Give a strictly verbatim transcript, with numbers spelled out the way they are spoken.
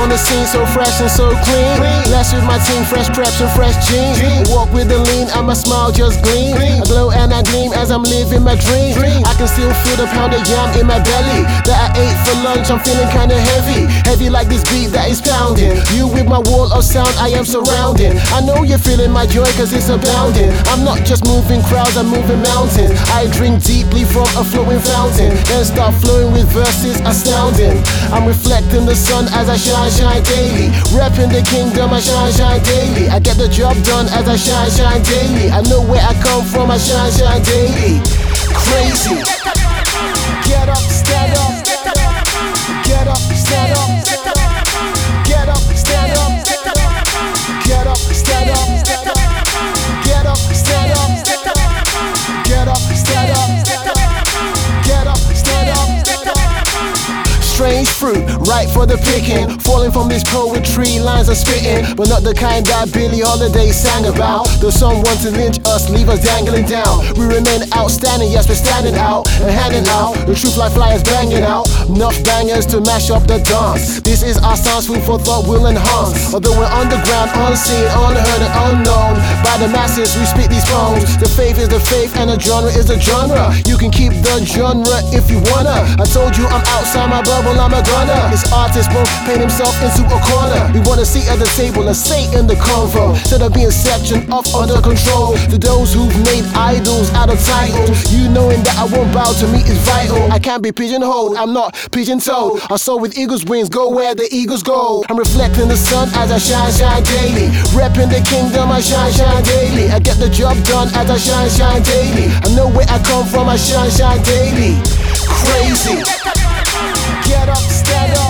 on the scene, so fresh and so clean. Blessed with my team, fresh preps and fresh jeans. Walk with the lean, and my smile just gleam. I glow and I gleam as I'm living my dream. I can still feel the pound of yam in my belly that I ate for lunch. I'm feeling kinda heavy, heavy like this beat that is pounding. You with my wall of sound, I am surrounding. I know you're feeling my joy cause it's abounding. I'm not just moving crowds, I'm moving mountains. I drink deeply from a flowing fountain, then start flowing with verses astounding. I'm reflecting the sun as I shine, shine daily. Repping the kingdom, I shine, shine daily. I get the job done as I shine, shine daily. I know where I come from, I shine, shine daily. Crazy. Get up, stand up. Get up, stand up. Get up, stand up. Get up, stand up. Get up, stand up. Get up, stand up. Get up, stand up. Strange fruit, ripe for the picking. Falling from this poetry, lines are spitting, but not the kind that Billie Holiday sang about. Though some want to lynch us, leave us dangling down, we remain outstanding, yes we're standing out and handing out the truth like flyers banging out. Enough bangers to mash up the dance. This is our sounds, food for thought will enhance. Although we're underground, unseen, unheard and unknown by the masses, we spit these poems. The faith is the faith and the genre is the genre. You can keep the genre if you wanna. I told you I'm outside my bubble, I'm a gunner. This artist won't paint himself into a corner. We wanna sit at the table and stay in the convo, instead of being sectioned off under control. To those who've made idols out of titles, you knowing that I won't bow to me is vital. I can't be pigeonholed, I'm not pigeon-toed. I soar with eagle's wings, go where the eagles go. I'm reflecting the sun as I shine, shine daily. Repping the kingdom, I shine, shine daily. I get the job done as I shine, shine daily. I know where I come from, I shine, shine daily. Crazy. Get up, stand up.